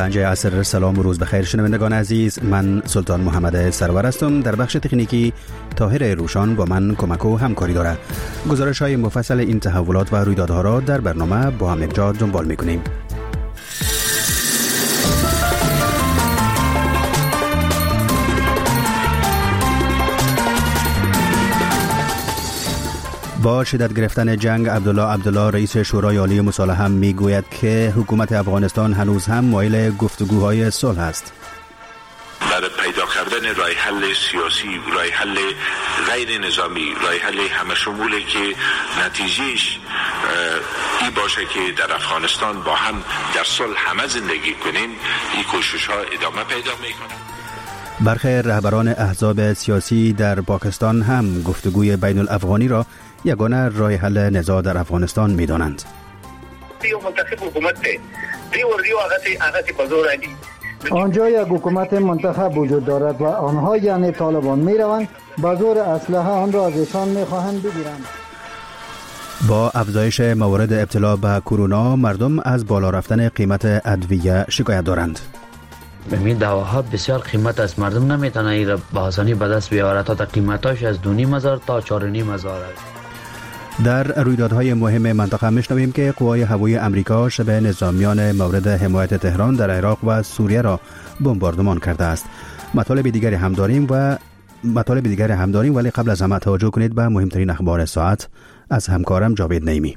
پنجه عصر. سلام و روز بخیر شنوندگان عزیز، من سلطان محمد سرور هستم. در بخش تکنیکی طاهر روشان با من کمک و همکاری دارد. گزارش های مفصل این تحولات و رویدادها را در برنامه با هم یکجا دنبال میکنیم. با شدت گرفتن جنگ، عبدالله رئیس شورای عالی مصالحه میگوید که حکومت افغانستان هنوز هم مایل گفتگوهای صلح است. برای پیدا کردن راه حل سیاسی، راه حل غیر نظامی، راه حل همه شموله که نتیجهش این باشه که در افغانستان با هم در صلح همه زندگی کنیم، این کوشش ها ادامه پیدا میکنه. برخی رهبران احزاب سیاسی در پاکستان هم گفتگوی بین الافغانی را یگانه راه حل نزاع در افغانستان می‌دانند. آنجا یک حکومت منتخب وجود دارد و آنها یعنی طالبان می‌روند با زور اسلحه آن را از ایشان می‌خواهند بگیرند. با افزایش موارد ابتلا به کرونا، مردم از بالا رفتن قیمت ادویه شکایت دارند. این دواها بسیار قیمت است، مردم نمیتونه این را به آسانی به دست بیاورد. تا قیمتاش از 2,500 تا 4,500 است. در رویدادهای مهم منطقه میشنویم که قوای هوایی امریکا شبه نظامیان مورد حمایت تهران در عراق و سوریه را بمباردمان کرده است. مطالب دیگری هم داریم ولی قبل از همه توجه کنید به مهمترین اخبار ساعت از همکارم جاوید نعیمی.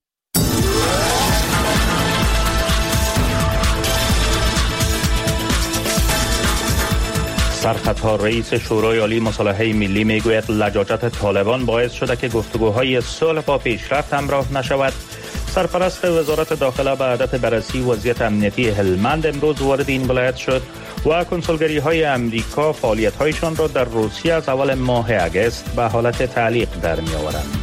سرخطها رئیس شورای عالی مصالحه ملی میگوید لجاجت طالبان باعث شده که گفتگوهای صلح با پیشرفت همراه نشود. سرپرست وزارت داخله به هدف بررسی وضعیت امنیتی هلمند امروز وارد این ولایت شد و کنسولگری های امریکا فعالیت هایشان را در روسیه از اول ماه اگست به حالت تعلیق در می آورند.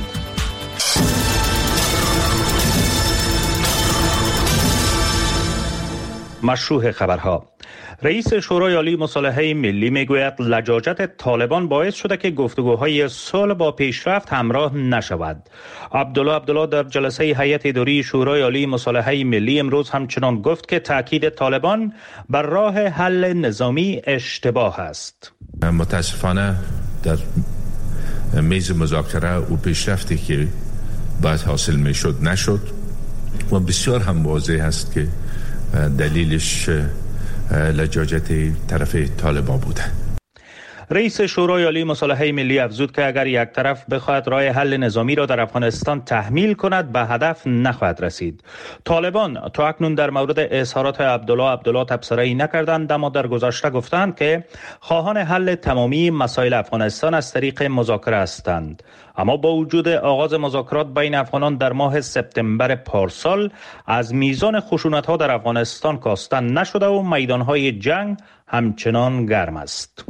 مشروع خبرها. رئیس شورای عالی مصالحه ملی میگوید لجاجت طالبان باعث شده که گفتگوهای صلح با پیشرفت همراه نشود. عبدالله در جلسه هیئت اداری شورای عالی مصالحه ملی امروز همچنان گفت که تاکید طالبان بر راه حل نظامی اشتباه است. متاسفانه در میز مذاکره و پیشرفتی که باید حاصل میشد نشد و بسیار هم واضح است که دلیلش لجاجت طرف طالبان بوده. رئیس شورای عالی مصالحه ملی افزود که اگر یک طرف بخواهد راه حل نظامی را در افغانستان تحمیل کند به هدف نخواهد رسید. طالبان تا اکنون در مورد اظهارات عبدالله تبصره‌ای نکردند، اما در گذشته گفتند که خواهان حل تمامی مسائل افغانستان از طریق مذاکره هستند. اما با وجود آغاز مذاکرات بین افغانان در ماه سپتامبر پارسال، از میزان خشونت‌ها در افغانستان کاستن نشده و میدان‌های جنگ همچنان گرم است.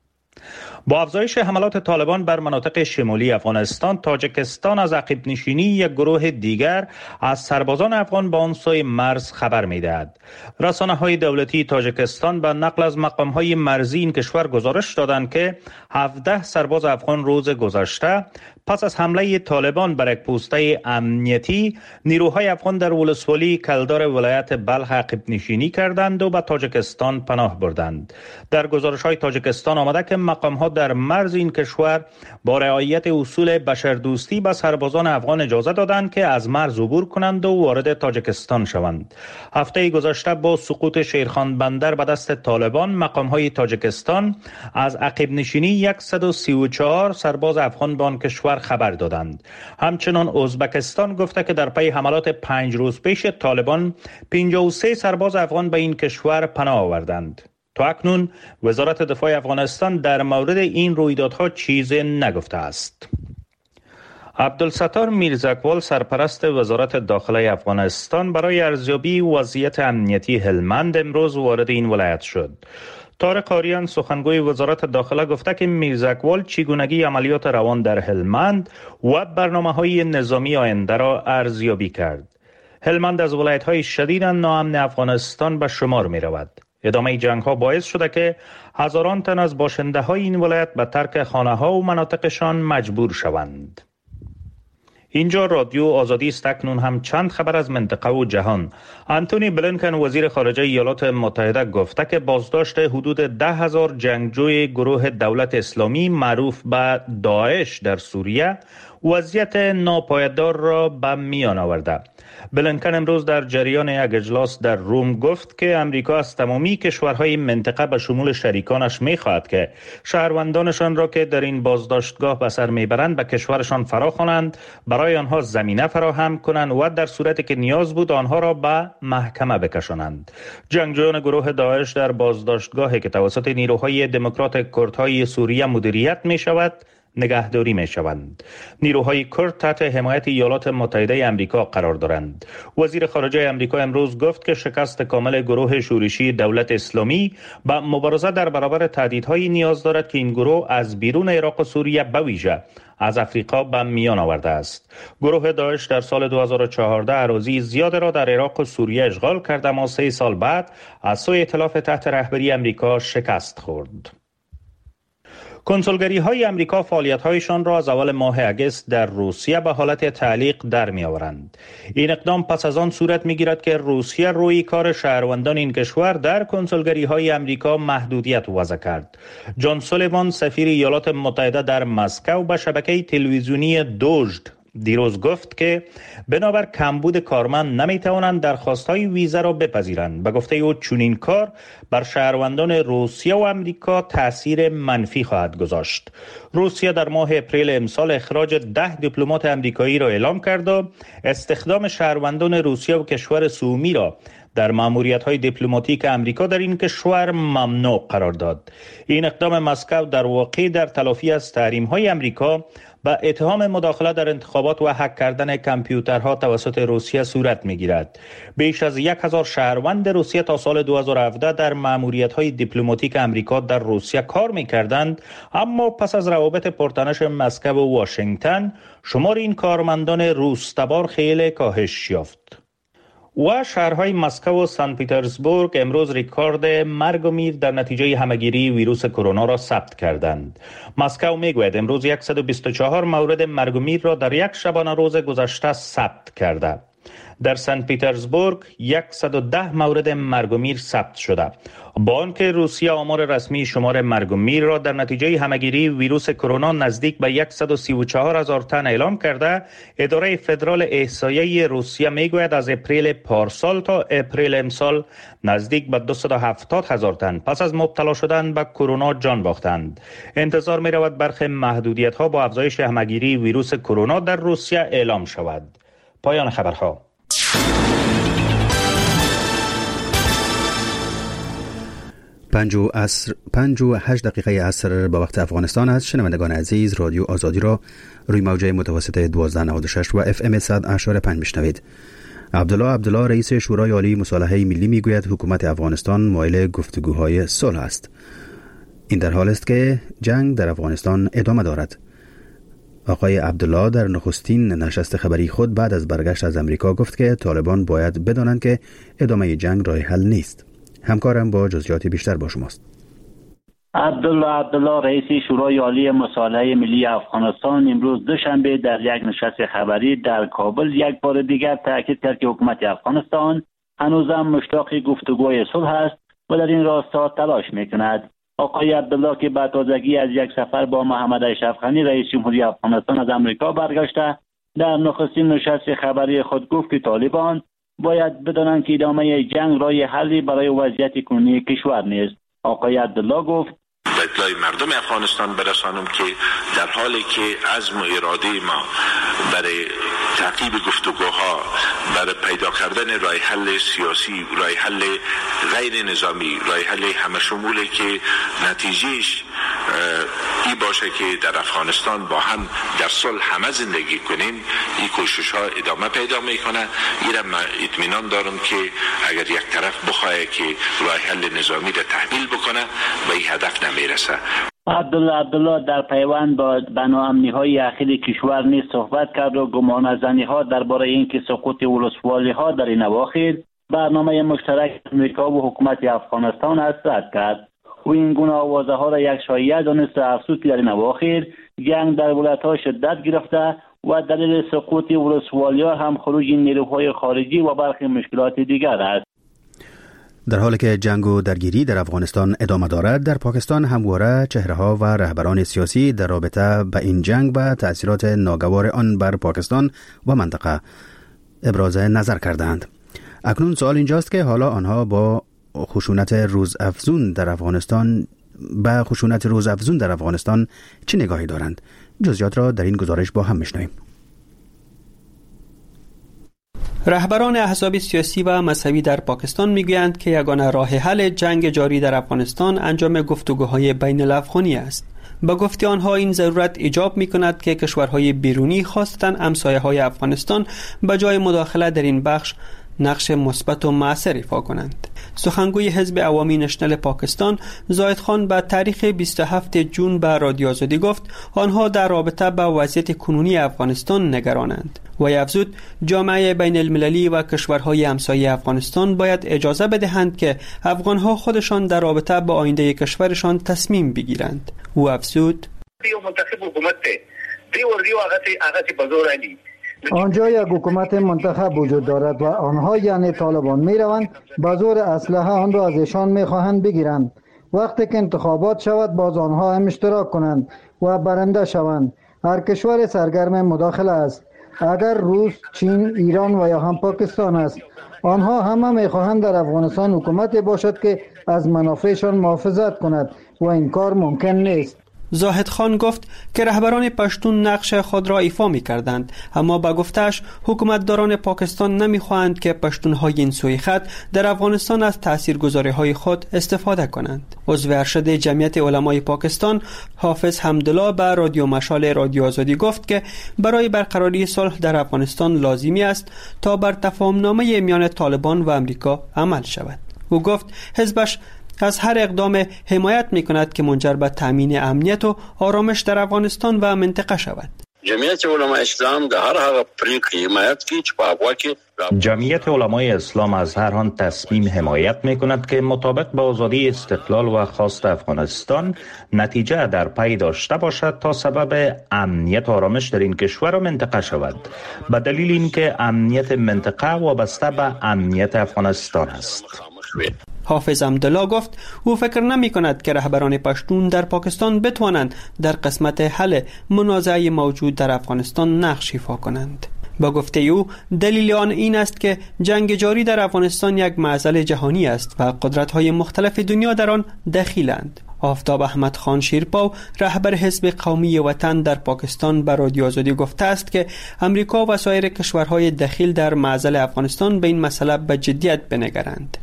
با افزایش حملات طالبان بر مناطق شمالی افغانستان، تاجیکستان از عقب نشینی یک گروه دیگر از سربازان افغان به آن سوی مرز خبر می‌دهد. رسانه‌های دولتی تاجیکستان به نقل از مقام‌های مرزی این کشور گزارش دادند که 17 سرباز افغان روز گذشته پس از حمله طالبان بر یک پوسته امنیتی، نیروهای افغان در ولسوالی کلدار ولایت بلخ عقب نشینی کردند و به تاجیکستان پناه بردند. در گزارش‌های تاجیکستان آمده که مقام‌ها در مرز این کشور با رعایت اصول بشردوستی به سربازان افغان اجازه دادند که از مرز عبور کنند و وارد تاجیکستان شوند. هفته گذشته با سقوط شیرخان بندر به دست طالبان، مقام‌های تاجیکستان از عقب نشینی 134 سرباز افغان به آن کشور خبر دادند. همچنان ازبکستان گفته که در پی حملات 5 روز پیش طالبان 53 سرباز افغان به این کشور پناه آوردند. تا اکنون وزارت دفاع افغانستان در مورد این رویدادها چیزی نگفته است. عبدالستار میرزاکوال سرپرست وزارت داخله افغانستان برای ارزیابی وضعیت امنیتی هلمند امروز وارد این ولایت شد. طارق آریان سخنگوی وزارت داخله گفته که میرزاکوال چگونگی عملیات روان در هلمند و برنامه‌های نظامی آینده را ارزیابی کرد. هلمند از ولایت‌های شدید ناامن افغانستان به شمار می‌رود. ادامه جنگ‌ها باعث شده که هزاران تن از باشنده‌های این ولایت به ترک خانه‌ها و مناطقشان مجبور شوند. اینجا رادیو آزادی است. اکنون هم چند خبر از منطقه و جهان. انتونی بلینکن وزیر خارجه ایالات متحده گفته که بازداشت حدود 10,000 جنگجوی گروه دولت اسلامی معروف به داعش در سوریه وضعیت ناپایدار را به میان آورده. بلینکن امروز در جریان یک اجلاس در روم گفت که امریکا از تمامی کشورهای منطقه به شمول شریکانش می‌خواهد که شهروندانشان را که در این بازداشتگاه به سر میبرند به کشورشان فراخوانند، برای آنها زمینه فراهم کنند و در صورتی که نیاز بود آنها را به محکمه بکشانند. جنگجویان گروه داعش در بازداشتگاهی که توسط نیروهای دموکرات کردهای سوریه مدیریت می‌شود نگهداری می شوند. نیروهای کرد تحت حمایت ایالات متحده آمریکا قرار دارند. وزیر خارجه آمریکا امروز گفت که شکست کامل گروه شورشی دولت اسلامی با مبارزه در برابر تهدیدهایی نیاز دارد که این گروه از بیرون عراق و سوریه به ویژه از افریقا به میان آورده است. گروه داعش در سال 2014 اراضی زیاد را در عراق و سوریه اشغال کرد، اما 3 سال بعد از سوی ائتلاف تحت رهبری آمریکا شکست خورد. کنسولگری های امریکا فعالیت هایشان را از اول ماه اگست در روسیه به حالت تعلیق در می آورند. این اقدام پس از آن صورت می گیرد که روسیه روی کار شهروندان این کشور در کنسولگری های امریکا محدودیت وضع کرد. جان سولیوان سفیر ایالات متحده در مسکو به شبکه تلویزیونی دوژد دیروز گفت که بنابر کمبود کارمند نمیتوانند درخواست‌های ویزا را بپذیرند. به گفته او چنین کار بر شهروندان روسیه و آمریکا تأثیر منفی خواهد گذاشت. روسیه در ماه اپریل امسال اخراج 10 دیپلمات آمریکایی را اعلام کرد و استخدام شهروندان روسیه و کشور سومی را در ماموریت‌های دیپلماتیک آمریکا در این کشور ممنوع قرار داد. این اقدام مسکو در واقع در تلافی از تحریم‌های آمریکا با اتهام مداخله در انتخابات و هک کردن کامپیوترها توسط روسیه صورت می‌گیرد. بیش از 1000 شهروند روسیه تا سال 2017 در ماموریت‌های دیپلماتیک آمریکا در روسیه کار می‌کردند، اما پس از روابط پرتنش مسکو و واشنگتن شمار این کارمندان روس‌تبار خیلی کاهش یافت. و شهرهای مسکو و سن پترزبورگ امروز رکورد مرگ و میر در نتیجه همهگیری ویروس کرونا را ثبت کردند. مسکو میگوید امروز 124 مورد مرگ و میر را در یک شبانه روز گذشته ثبت کرده. در سن پترزبورگ 110 مورد مرگ و میر ثبت شده. با آنکه روسیه آمار رسمی شمار مرگ و میر را در نتیجه همهگیری ویروس کرونا نزدیک به 134,000 تن اعلام کرده، اداره فدرال احصایه روسیه میگوید از اپریل پارسال تا اپریل امسال نزدیک به 270,000 تن پس از مبتلا شدن به کرونا جان باختند. انتظار می رود برخی محدودیت ها با افزایش همهگیری ویروس کرونا در روسیه اعلام شود. پایان خبرها. 5:08 عصر با وقت افغانستان است. شنوندگان عزیز، رادیو آزادی را روی موجه متوسط 1296 و FM 100.5 میشنوید. عبدالله رئیس شورای عالی مصالحه ملی میگوید حکومت افغانستان مایل گفتگوهای صلح است. این در حال است که جنگ در افغانستان ادامه دارد. آقای عبدالله در نخستین نشست خبری خود بعد از برگشت از امریکا گفت که طالبان باید بدانند که ادامه جنگ راه حل نیست. همکارم با جزئیات بیشتر با شماست. عبدالله رئیس شورای عالی مصالحه ملی افغانستان امروز دوشنبه در یک نشست خبری در کابل یک بار دیگر تاکید کرد که حکومت افغانستان هنوزم مشتاق گفتگوی صلح است و در این راستا تلاش میکند. آقای عبدالله که بعد تازگی از یک سفر با محمد اشرف غنی رئیس جمهوری افغانستان از امریکا برگشته، در نخستین نشست خبری خود گفت که طالبان باید بدانند که ادامه جنگ راه حلی برای وضعیت کنونی کشور نیست. آقای عبدالله گفت به اطلاع مردم افغانستان برسانم که در حالی که عزم و اراده ما برای تعقیب گفتگوها، برای پیدا کردن راه حل سیاسی، راه حل غیر نظامی، راه حل همه شمولی که نتیجهش این باشه که در افغانستان با هم در صلح همه زندگی کنیم، این کوشش ها ادامه پیدا میکنه. این من اطمینان دارم که اگر یک طرف بخواه که راه حل نظامی را تحمیل بکنه به این هدف نمیرسه. عبدالله در پیوند با بناامنی های اخیر کشور نیز صحبت کرد و گمان زنی ها درباره اینکه سقوط ولسوالی ها در این اواخر برنامه مشترک امریکا و حکومت افغانستان است رد کرد. و این گونه آوازه ها را یک شایعه دانسته افزود که در این اواخر جنگ در ولایت ها شدت گرفته و دلیل سقوط ولسوالی‌ها هم خروج نیروهای خارجی و برخی مشکلات دیگر است. در حالی که جنگ و درگیری در افغانستان ادامه دارد، در پاکستان همواره چهره‌ها و رهبران سیاسی در رابطه با این جنگ و تأثیرات ناگوار آن بر پاکستان و منطقه ابراز نظر کردند. اکنون سوال اینجاست که حالا آنها با خشونت روزافزون در افغانستان چه نگاهی دارند؟ جزئیات را در این گزارش با هم میشنویم. رهبران احزاب سیاسی و مذهبی در پاکستان میگویند که یگانه راه حل جنگ جاری در افغانستان انجام گفتگوهای بین الافغانی است. با گفته آنها این ضرورت ایجاب می‌کند که کشورهای بیرونی خاصتاً همسایه‌های افغانستان به جای مداخله در این بخش نقش مثبت و مؤثر ایفا کنند. سخنگوی حزب عوامی نشنل پاکستان زاهد خان به تاریخ 27 جون به رادیو آزادی گفت آنها در رابطه با وضعیت کنونی افغانستان نگرانند و افزود جامعه بین المللی و کشورهای همسایه افغانستان باید اجازه بدهند که افغانها خودشان در رابطه با آینده کشورشان تصمیم بگیرند. او افزود آنجا یک حکومت منتخب وجود دارد و آنها یعنی طالبان می روند با زور اسلحه آن را از ایشان می خواهند بگیرند. وقتی که انتخابات شود باز آنها هم اشتراک کنند و برنده شوند. هر کشور سرگرم مداخله است. اگر روس، چین، ایران و یا هم پاکستان است، آنها همه می خواهند در افغانستان حکومتی باشد که از منافعشان محافظت کند و این کار ممکن نیست. زاهد خان گفت که رهبران پشتون نقش خود را ایفا می کردند، اما با گفتش حکومتداران پاکستان نمی خواهند که پشتونهای این سوی خط در افغانستان از تاثیرگذاری‌های خود استفاده کنند. عضو ارشد جمعیت علمای پاکستان حافظ حمدالله به رادیو مشال رادیو آزادی گفت که برای برقراری صلح در افغانستان لازمی است تا بر تفاهم‌نامه میان طالبان و امریکا عمل شود. او گفت حزبش از هر اقدام حمایت می‌کند که منجر به تامین امنیت و آرامش در افغانستان و منطقه شود. جمعیت علمای اسلام در هر هغه پریکړې حمایت کوي چې په افغان کې جمعیت علمای اسلام از هر آن تصمیم حمایت می‌کند که مطابق با آزادی استقلال و خواست افغانستان نتیجه در پی داشته باشد تا سبب امنیت و آرامش در این کشور و منطقه شود، به دلیل اینکه امنیت منطقه وابسته به امنیت افغانستان است. حافظ حمدالله گفت او فکر نمی کند که رهبران پشتون در پاکستان بتوانند در قسمت حل منازعه موجود در افغانستان نقش ایفا کنند. با گفته او دلیل آن این است که جنگ جاری در افغانستان یک معضل جهانی است و قدرت‌های مختلف دنیا در آن دخیلند. آفتاب احمد خان شیرپاو رهبر حزب قومی وطن در پاکستان به رادیو آزادی گفته است که امریکا و سایر کشورهای دخیل در معضل افغانستان به این مسئله به جدیت بنگرند.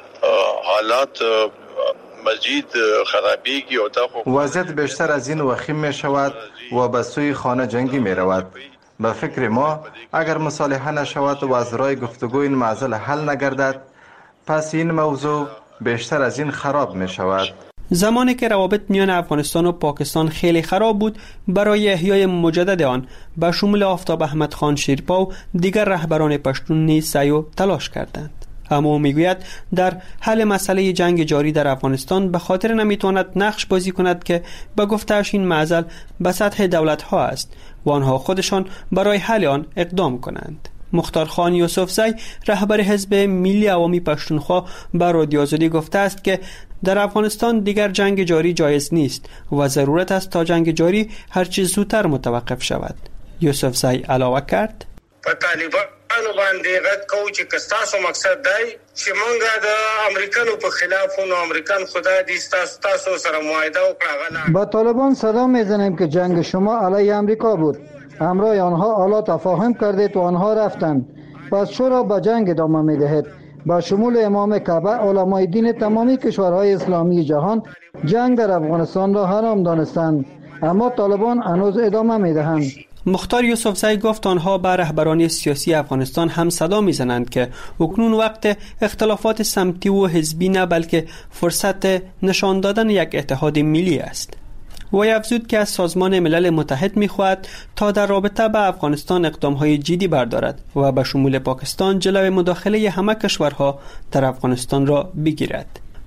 حالات مزید خرابیږي او وضعیت بیشتر از این وخیم می شود و به سوی خانه جنگی می رود. به فکر ما اگر مصالحه نشود و از راه گفتگو این معضل حل نگردد، پس این موضوع بیشتر از این خراب می شود. زمانی که روابط میان افغانستان و پاکستان خیلی خراب بود، برای احیای مجدد آن به شمول آفتاب احمد خان شیرپاو دیگر رهبران پشتون نیز سعی و تلاش کردند. اما او میگوید در حل مسئله جنگ جاری در افغانستان به خاطر نمیتواند نقش بازی کند که به گفته‌اش این معضل به سطح دولت‌ها است و آنها خودشان برای حل آن اقدام کنند. مختار خان یوسفزی رهبر حزب ملی عوامی پشتونخوا به رادیو آزادی گفته است که در افغانستان دیگر جنگ جاری جایز نیست و ضرورت است تا جنگ جاری هرچه زودتر متوقف شود. یوسفزی علاوه کرد: انو باندې غږ کوو چې کستاسو مقصد دی چې مونږه د امریکانو په خلاف و امریکان خدا دې تاسو سره معاهده وکړه. با طالبان صدا میزنیم که جنگ شما علیه امریکا بود، همراه آنها حالا تفاهم کردید و آنها رفتند، پس چرا به جنگ ادامه میدهید؟ با شمول امام کعبه علمای دین تمامی کشورهای اسلامی جهان جنگ در افغانستان را حرام دانستند، اما طالبان هنوز ادامه میدهند. مختار یوسفزی گفت آنها به رهبران سیاسی افغانستان هم صدا میزنند که اکنون وقت اختلافات سمتی و حزبی نه بلکه فرصت نشان دادن یک اتحاد ملی است. و افزود که از سازمان ملل متحد میخواهد تا در رابطه با افغانستان اقدامهای جدی بردارد و به شمول پاکستان جلوی مداخله همه کشورها در افغانستان را بگیرد.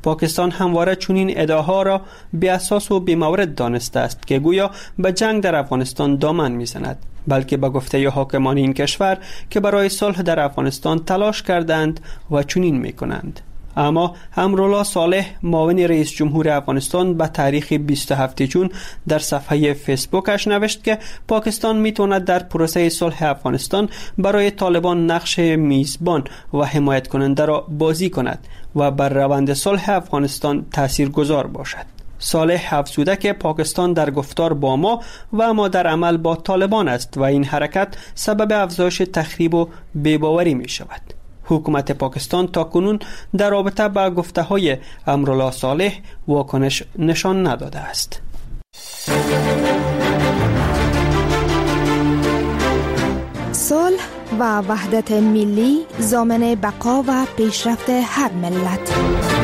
پاکستان همواره چنین ادعاها را بی اساس و بی مورد دانسته است که گویا به جنگ در افغانستان دامن میزند، بلکه به گفته حاکمان این کشور که برای صلح در افغانستان تلاش کردند و چنین میکنند. اما امرالله صالح معاون رئیس جمهور افغانستان به تاریخ 27 جون در صفحه فیسبوکش نوشت که پاکستان میتواند در پروسه صلح افغانستان برای طالبان نقش میزبان و حمایت کننده را بازی کند و بر روند صلح افغانستان تاثیرگذار باشد. صالح افزوده که پاکستان در گفتار با ما و اما در عمل با طالبان است و این حرکت سبب افزایش تخریب و بی‌باوری می شود. حکومت پاکستان تاکنون در رابطه با گفته‌های امرالله صالح واکنش نشان نداده است. صلح و وحدت ملی ضامن بقا و پیشرفت هر ملت.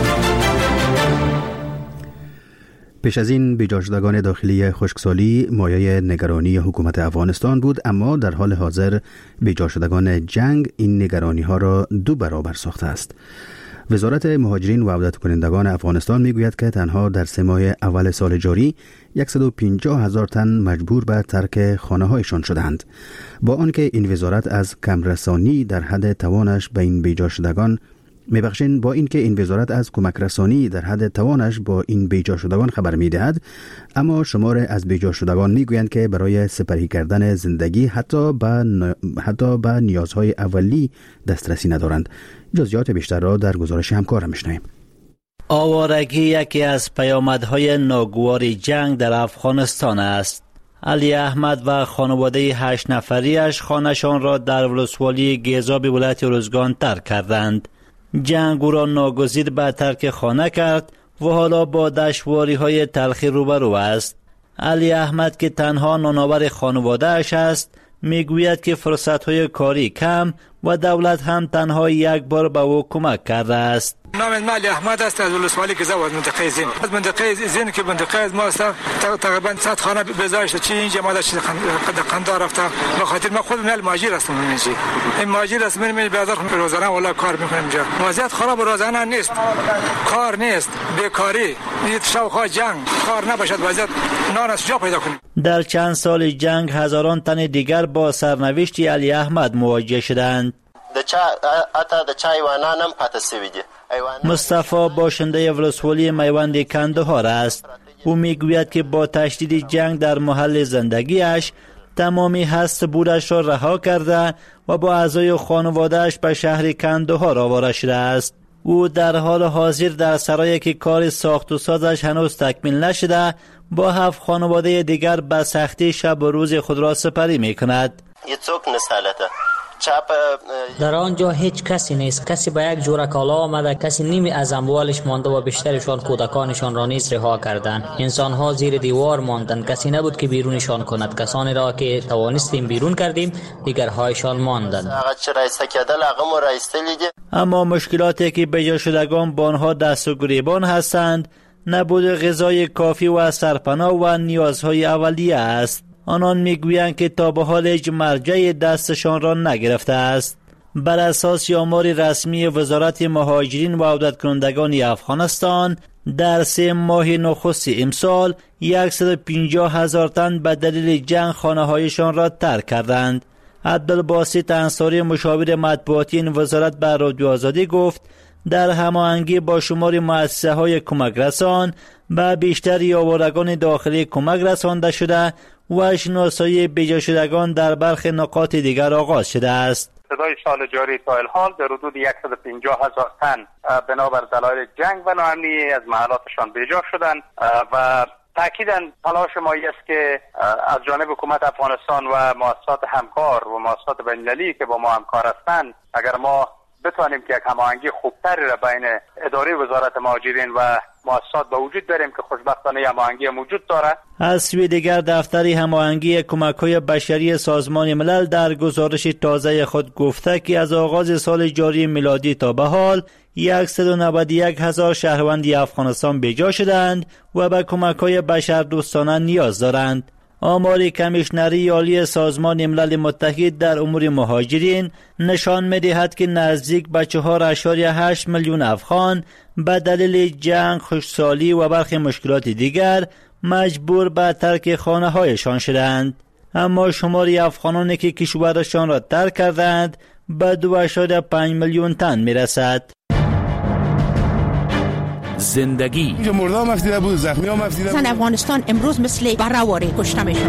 پیش از این بیجا شدگان داخلی خشکسالی مایه نگرانی حکومت افغانستان بود، اما در حال حاضر بیجا شدگان جنگ این نگرانی ها را 2 برابر ساخته است. وزارت مهاجرین و عودت کنندگان افغانستان میگوید که تنها در 3 ماه اول سال جاری 150,000 تن مجبور به ترک خانه‌هایشان شدند، با آنکه این وزارت از کمرسانی در حد توانش به این بیجا شدگان با اینکه این وزارت از کمک رسانی در حد توانش با این بیجا شدگان خبر می‌دهد، اما شمار از بیجا شدگان میگویند که برای سپری کردن زندگی حتی به نیازهای اولی دسترسی ندارند. جزئیات بیشتر را در گزارش همکارم می‌شنویم. آوارگی یکی از پیامدهای ناگوار جنگ در افغانستان است. علی احمد و خانواده 8 نفریش خانه‌شان را در ولسوالی گیزاب ولایت ارزگان ترک کردند. جنگ او را ناگزیر به ترک خانه کرد و حالا با دشواری‌های تلخی روبرو است. علی احمد که تنها نانآور خانواده اش است میگوید که فرصت‌های کاری کم و دولت هم تنها یک بار به او کمک کرده است. نام علی احمد است، از ولسوالی گیزاب از منطقه زین. از منطقه زین که منطقه از ما است، تقریبا 100 خانه بزایشت چی اینجا ما داشت قندار رفته. به خاطر ما خود مال ماجر هستم اینجا. این ماجر است، من بازار روزانه ولا کار میکنم اینجا. وضعیت خراب روزانه نیست. کار نیست، بیکاری، این شوخا جنگ، کار نباشد وضعیت نان از جا پیدا کنیم. در چند سال جنگ هزاران تن دیگر با سرنوشت علی احمد مواجه شدند. مصطفی باشنده ولسوالی میوند کندهار است. او میگوید که با تشدید جنگ در محل زندگیش تمامی هست بودش را رها کرده و با اعضای خانواده‌اش به شهر کندهار آواره شده است. او در حال حاضر در سرایی که کار ساخت و سازش هنوز تکمیل نشده با 7 خانواده دیگر به سختی شب و روز خود را سپری میکند. در آنجا هیچ کسی نیست. کسی به یک جور کالا آمده، کسی نیمی از اموالش مانده و بیشترشان کودکانشان را نیز رها کردند. انسانها زیر دیوار ماندند، کسی نبود که بیرونشان کند. کسانی را که توانستیم بیرون کردیم دیگرهایشان ماندند. اما مشکلاتی که بیجا شدگان با آنها دست و گریبان هستند نبود غذای کافی و سرپناه و نیازهای اولیه است. آنان میگویند که تا به حال هیچ مرجع دستشان را نگرفته است. بر اساس آمار رسمی وزارت مهاجرین و عودت کنندگان افغانستان در 3 ماه نخست امسال 150,000 تن به دلیل جنگ خانه‌هایشان را ترک کردند. عبدالباسط انصاری مشاور مطبوعاتی این وزارت به رادیو آزادی گفت در هماهنگی با شمار مؤسسه‌های کمک رسان به بیشتر آوارگان داخلی کمک رسانده شده و شناسایی بیجا شدگان در برخی نقاط دیگر آغاز شده است. ابتدای سال جاری تا الحال در حدود 150,000 تن بنابر دلایل جنگ و ناامنی از محلاتشان بیجا شدند و تأکیداً تلاش ما است که از جانب حکومت افغانستان و مؤسسات همکار و مؤسسات بین‌المللی که با ما همکار هستند، اگر ما بتوانیم که یک هماهنگی خوبتری را بین اداره وزارت مهاجرین و مؤسسات به وجود داریم که خوشبختانه هماهنگی موجود دارد. از سوی دیگر دفتر هماهنگی کمک‌های بشری سازمان ملل در گزارش تازه خود گفته که از آغاز سال جاری میلادی تا به حال 191,000 شهروند افغانستان بیجا شدند و به کمک‌های بشردوستانه نیاز دارند. آمار کمیشنری عالی سازمان ملل متحد در امور مهاجرین نشان می‌دهد که نزدیک به 4.8 میلیون افغان به دلیل جنگ، خشکسالی و برخی مشکلات دیگر مجبور به ترک خانه‌هایشان شدند. اما شمار افغانانی که کشورشان را ترک کردند به 2.5 میلیون تن میرسد. زندگی اینجا مرده هم افتیده بود، زخمی هم افتیده بود. افغانستان امروز مثل برهواری کشته میشد.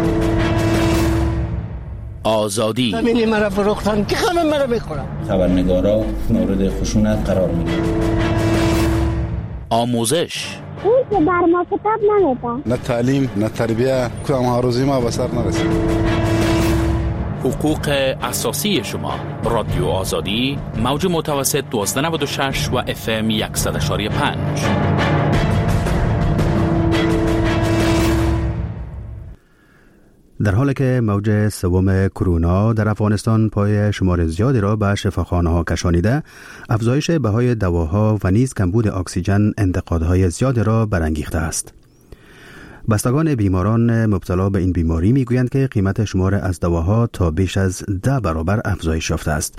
آزادی همینی مرا فروختن که همه مرا بخورم. خبرنگارا مورد خشونت قرار میگیرن. آموزش اون که بر ما کتاب نمیده. نه تعلیم نه تربیه، کدام ها روزی ما به سر نرسید. حقوق اساسی شما. رادیو آزادی، موج متوسط 1296 و FM 100.5. در حالی که موج سوم کرونا در افغانستان پای شمار زیادی را به شفاخانه‌ها کشانیده، افزایش بهای دواها و نیز کمبود اکسیژن انتقادهای زیادی را برانگیخته است. بستگان بیماران مبتلا به این بیماری میگویند که قیمت شمار از دواها تا بیش از 10 برابر افزایش یافته است.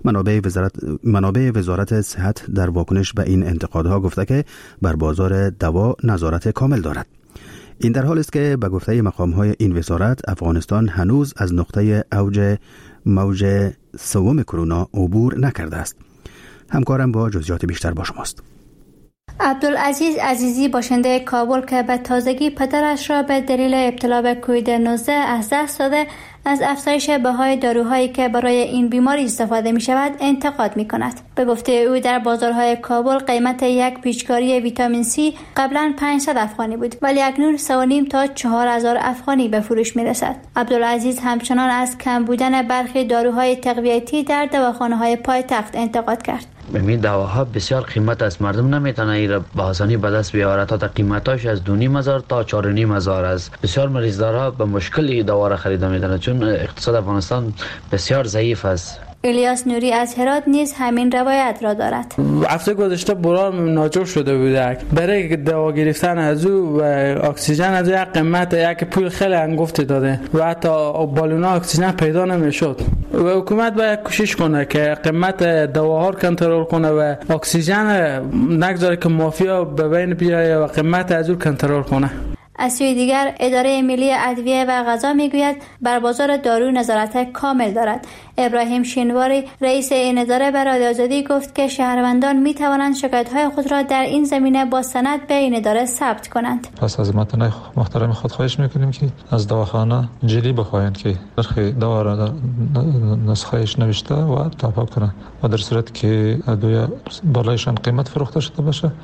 منابع وزارت صحت در واکنش به این انتقادها گفته که بر بازار دوا نظارت کامل دارد. این در حال است که به گفته مقام‌های این وزارت افغانستان هنوز از نقطه اوج موج سوم کرونا عبور نکرده است. همکارم با جزئیات بیشتر با شماست. عبدالعزیز عزیزی باشنده کابل که به تازگی پدرش را به دلیل ابتلا به کووید 19 از دست داده، از افزایش بهای داروهایی که برای این بیماری استفاده می شود انتقاد می کند. به گفته او در بازارهای کابل قیمت یک پیچکاری ویتامین C قبلا 500 افغانی بود، ولی اکنون 3.5 تا 4,000 افغانی به فروش می رسد. عبدالعزیز همچنان از کم بودن برخی داروهای تقویتی در دواخانه‌های پایتخت انتقاد کرد. این دواها بسیار قیمت است، مردم نمیتونه این را به آسانی به دست بیاورد. تا قیمتاش از 2,500 تا 4,500 است. بسیار مریضدارا به مشکلی دوا را خرید می‌کنند چون اقتصاد افغانستان بسیار ضعیف است. الیاس نوری از هرات نیز همین روایت را دارد. هفته گذشته برام ناجور شده بود. برای دوا گرفتن از او و اکسیژن از یک قیمت یک پول خیلی انگفتی داده و حتی بالونا اکسیژن پیدا نمیشد. و حکومت باید کوشش کنه که قیمت دواها رو کنترل کنه و اکسیژن نگذاره که مافیا به بین بیایه و قیمت از او کنترل کنه. از سوی دیگر اداره ملی ادویه و غذا میگوید بر بازار دارو نظارت کامل دارد. ابراهیم شینواری رئیس این اداره به رادیو آزادی گفت که شهروندان می توانند شکایت‌های خود را در این زمینه با سند به این اداره ثبت کنند. پس از متن محترم خود خواهش میکنیم که از دواخانه جدی بخواهند که نرخ دوا را نسخه‌اش نوشته و تابع کنند و در صورت که ادویه بالایشان قیمت فروخته شده باشه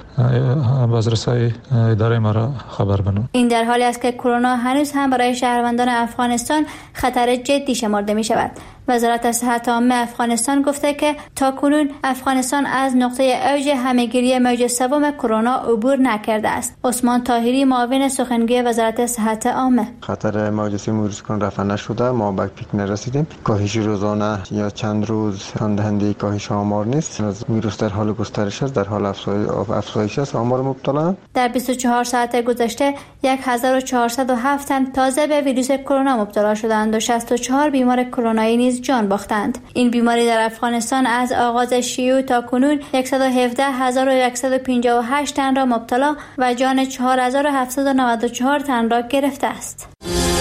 بازرسی اداره ما را خبر بدهند. این در حالی است که کرونا هنوز هم برای شهروندان افغانستان خطر جدی شمرده می شود. وزارت صحت عامه افغانستان گفته که تاکنون افغانستان از نقطه اوج همهگیری موج سوم کرونا عبور نکرده است. عثمان طاهری معاون سخنگوی وزارت صحت عامه: خطر موج سوم ویروس کرونا رفع نشده، ما به پیک نرسیدیم. کاهش روزانه یا چند روز دهنده کاهش آمار نیست. ویروس در حال گسترش است، در حال افزایش است. آمار مبتلا در 24 ساعت گذشته 1407 تن تازه به ویروس کرونا مبتلا شدند و 64 بیمار کرونایی نیز جان باختند. این بیماری در افغانستان از آغاز شیوع تا کنون 117,158 تن را مبتلا و جان 4,794 تن را گرفته است.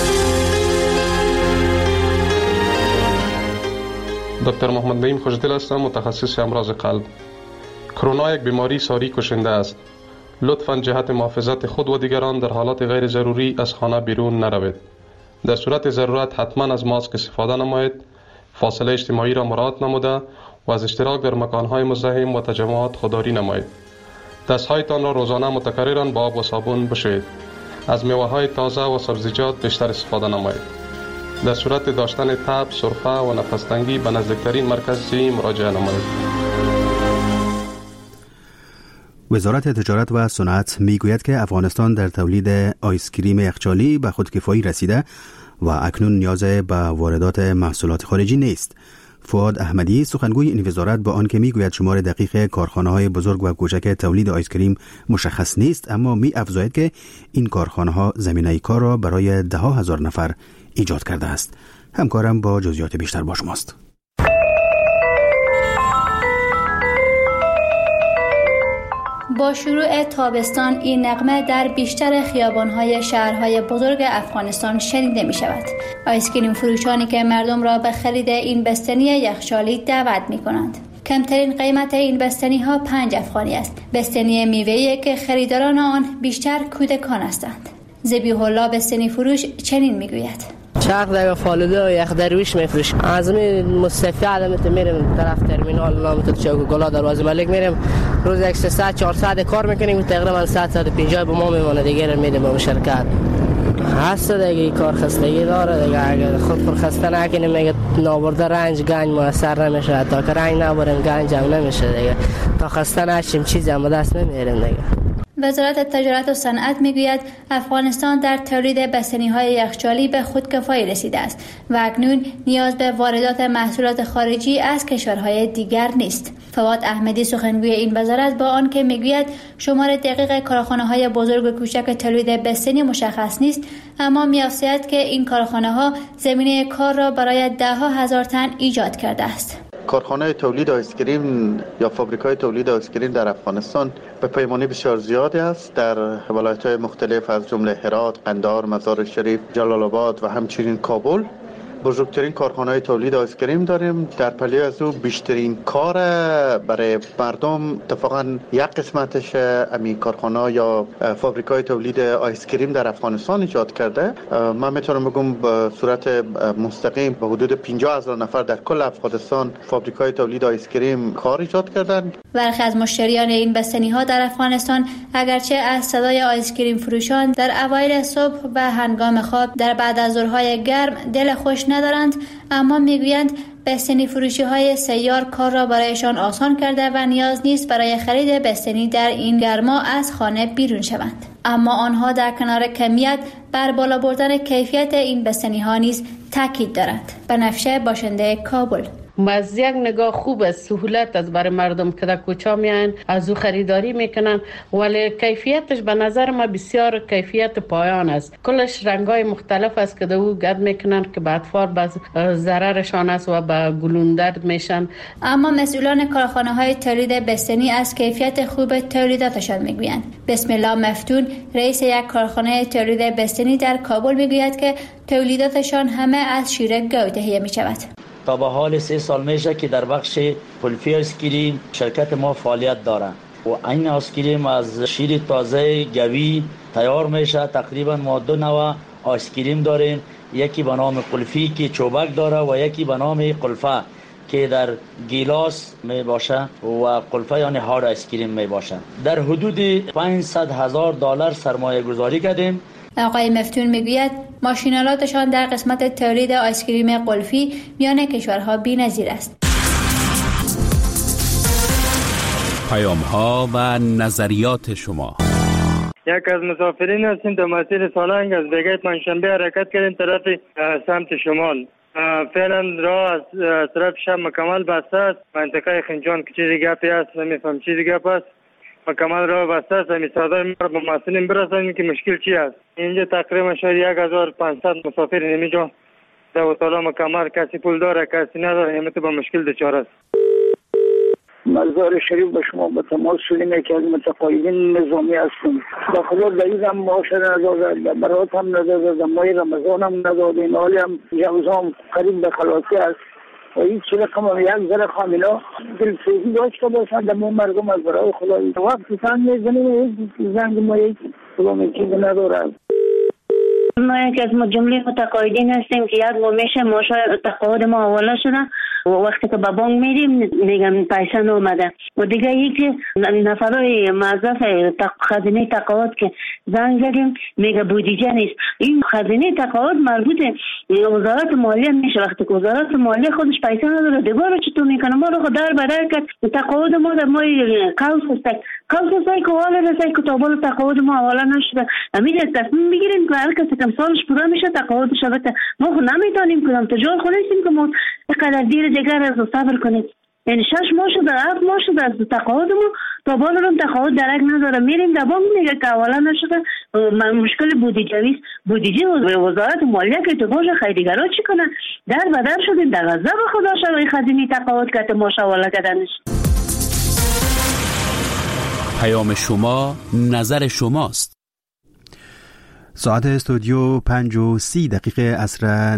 دکتر محمد نعیم خوشدل هستم، متخصص امراض قلب. کرونا یک بیماری ساری کشنده است. لطفاً جهت محافظت خود و دیگران در حالات غیر ضروری از خانه بیرون نروید. در صورت ضرورت حتما از ماسک استفاده نمایید، فاصله اجتماعی را مراعات نموده و از اشتراک در مکانهای مزدحم و تجمعات خودداری نمایید. دستهایتان را روزانه متکرراً با آب و صابون بشویید. از میوه‌های تازه و سبزیجات بیشتر استفاده نمایید. در صورت داشتن تب، سرفه و نفس تنگی به نزدیکترین مرکز صحی مراجعه نمایید. وزارت تجارت و صنعت میگوید که افغانستان در تولید آیسکریم یخچالی به خودکفایی رسیده و اکنون نیاز به واردات محصولات خارجی نیست. فؤاد احمدی سخنگوی این وزارت با آنکه میگوید شمار دقیق کارخانه‌های بزرگ و کوچک تولید آیس کریم مشخص نیست، اما می‌افزاید که این کارخانه‌ها زمینه کار را برای ده ها هزار نفر ایجاد کرده است. همکارم با جزئیات بیشتر با شماست. با شروع تابستان این نغمه در بیشتر خیابان‌های شهرهای بزرگ افغانستان شنیده می‌شود. آیس کریم فروشانی که مردم را به خرید این بستنی یخچالی دعوت می‌کنند. کمترین قیمت این بستنی ها 5 افغانی است. بستنی میوه‌ای که خریداران آن بیشتر کودکان هستند. ذبیح الله بستنی فروش چنین میگوید: چرخ در فالوده و یخ درویش میفروش. از می مصطفی علامت میرم طرف ترمینال نامت چوک گلا دروازه ملک میرم. روز 300 400 کار میکنیم، تقریبا 150 به ما میمونه دیگه میدیم به شرکت. هست دیگه کار خستگی داره دیگه، اگه خود خسته نکنیم میگه نابرده رنج گنج موثر نمیشه، تا که رنج نبریم گنج هم نمیشه دیگه، تا خسته نشیم چیزی هم دست نمیاریم دیگه. وزارت تجارت و صنعت میگوید افغانستان در تولید بستنی‌های یخچالی به خودکفایی رسیده است و اکنون نیاز به واردات محصولات خارجی از کشورهای دیگر نیست. فؤاد احمدی سخنگوی این وزارت با آنکه میگوید شمار دقیق کارخانه‌های بزرگ و کوچک تولید بستنی مشخص نیست، اما می‌افزاید که این کارخانه‌ها زمینه کار را برای ده ها هزار تن ایجاد کرده است. کارخانه تولید آیس کریم یا فابریکای تولید آیس کریم در افغانستان به پیمانی بسیار زیادی است. در ولایت‌های مختلف از جمله هرات، قندهار، مزار شریف، جلال آباد و همچنین کابل بزرگترین کارخانه‌های تولید آیس کریم داریم. در پلی از او بیشترین کار برای مردم اتفاقا یک قسمتش امی کارخانه یا فابریکای تولید آیس کریم در افغانستان ایجاد کرده. من میتونم بگم به صورت مستقیم به حدود 50,000 نفر در کل افغانستان فابریکای تولید آیس کریم کار ایجاد کردن. برخی از مشتریان این بستنی‌ها در افغانستان اگرچه از صدای آیس کریم فروشان در اوایل صبح و هنگام خواب در بعد از ظهرهای گرم دل خوش ندارند، اما میگویند بستنی فروشی های سیار کار را برایشان آسان کرده و نیاز نیست برای خرید بستنی در این گرما از خانه بیرون شوند. اما آنها در کنار کمیت بر بالا بردن کیفیت این بستنی ها نیز تاکید دارند. بنفشه باشنده کابل: از یک نگاه خوب است، سهولت از برای مردم که در کوچه میان از او خریداری میکنن، ولی کیفیتش به نظر ما بسیار کیفیت پایان است. کلش رنگای مختلف است که در او گرد میکنن که به اطفال باز ضررشان است و به گلوندرد میشن. اما مسئولان کارخانه های تولید بستنی از کیفیت خوب تولیداتشان میگویند. بسم الله مفتون رئیس یک کارخانه تولید بستنی در کابل میگوید که تولیداتشان همه از شیر گاو تهیه میشود. تا به حال 3 سال میشه که در بخش کلفی آیسکریم شرکت ما فعالیت داره و این آیسکریم از شیر تازه گوی تیار میشه. تقریبا ما 2 نوع آیسکریم داریم، یکی به نام کلفی که چوبک داره و یکی به نام قلفه که در گیلاس می باشه و قلفه یعنی هارد آیسکریم می باشه. در حدود $500,000 سرمایه گذاری کردیم. آقای مفتون میگوید ماشینالاتشان در قسمت تولید آیسکریم قلفی میان کشورها بی‌نظیر است. پیام‌ها و نظریات شما. یک از مسافرین هستیم در مسیر سالنگ از بگیت منشنبه حرکت کردیم طرف سمت شمال. فعلا راه از طرف شب مکمل بسته است. منطقه خنجان که چیزی گپی است نمیفهم چیزی گپ است. مکمل راه بسته است. همی صدای ما به مسئولین برسانیم که مشکل چی است. اینجا تقریبا شاید 1500 مسافر اینجا در وطالا مکمل کسی پول داره کسی نداره، همه تو با مشکل دچار است. مزار شریف به شما به تماس شدیم که از متقاعدین نظامی هستیم. با خدا دلیل هم معاش نداده، برات هم نداده، ماه رمضان هم نداده، این حالی هم جوزام قریب به خلاصی است و هیچ چی رقم یک ذره خامیلا دلسوزی داشته باشن در ما مردم از برای خدایی وقتی تن میزنیم زنگ ما یک کدام چیز نداره. ما یک از جمله متقاعدین هستیم که یک ماه میشه ماشا تقاعد ما حواله شده و وقتی که به بانک میریم میگم پیسه نامده و دیگه یکی نفرای موظف خزینه تقاعد که زنگ زدیم میگه بودجه نیست. این خزینه تقاعد مربوط وزارت مالیه میشه. وقتی که وزارت مالیه خودش پیسه نداره دیگه رو چطور میکنه؟ ما رو در بدر کرد تقاعد ما در مای قوس هستک که حال رسای کتابال تقاعد ما حواله نشده. امید تصمیم بگیریم که هر کسی کم سالش پوره میشه تقاعدش بده. ما خود نمیتونیم کدام تجار خود نیستیم که ما اینقدر دیر دیگر از صبر کنید. یعنی 6 ماه شده 7 ماه شده از تقاعد ما تا بالا رو تقاعد درک نداره. میریم در بانک میگه که اولا نشده مشکل بودجه وزارت مالیه که تو باشه خیلیگرا چی کنن در بدر شدیم در غضب خدا شوی خزینه تقاعد که ما شواله کردنش. پیام شما نظر شماست. ساعت استودیو 5:30 عصر